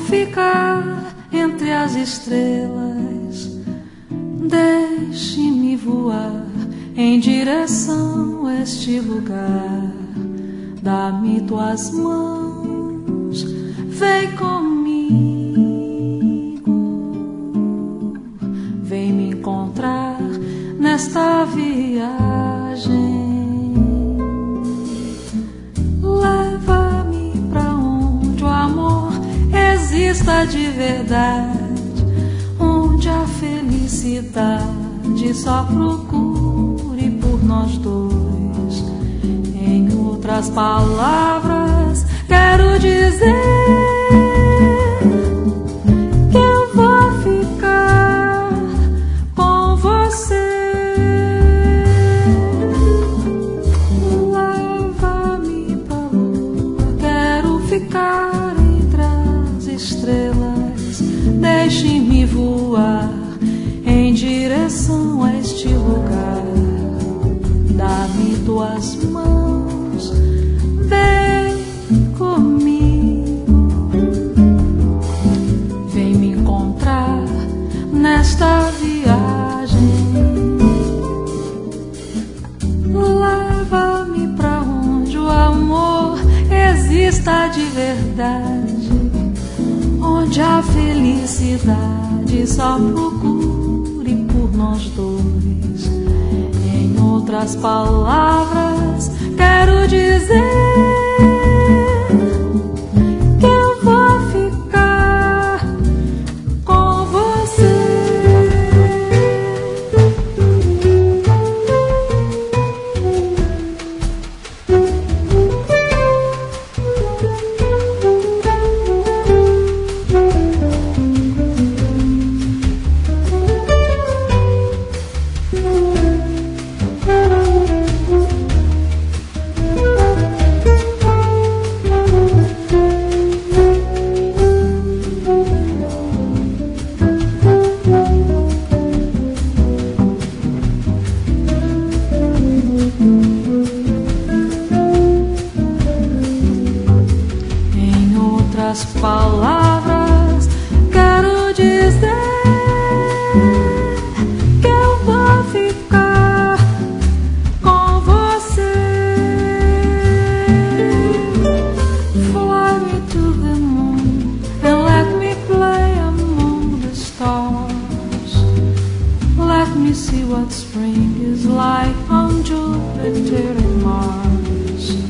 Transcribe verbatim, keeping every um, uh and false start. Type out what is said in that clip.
ficar entre as estrelas. Deixe-me voar em direção a este lugar. Dá-me tuas mãos, vem comigo, vem me encontrar nesta viagem. Leva-me pra onde o amor exista de verdade, onde a felicidade só procure por nós dois. Em outras palavras, quero dizer que eu vou ficar com você. Leva-me pra lua, quero ficar entre as estrelas. Deixe-me voar em direção a este lugar. Dá-me tuas mãos, vem comigo, vem me encontrar nesta viagem. Leva-me pra onde o amor exista de verdade, onde a felicidade só procure por nós dois. Em outras palavras, quero dizer que eu vou ficar com você. As palavras, quero dizer que eu vou ficar com você. Fly me to the moon and let me play among the stars. Let me see what spring is like on Jupiter and Mars.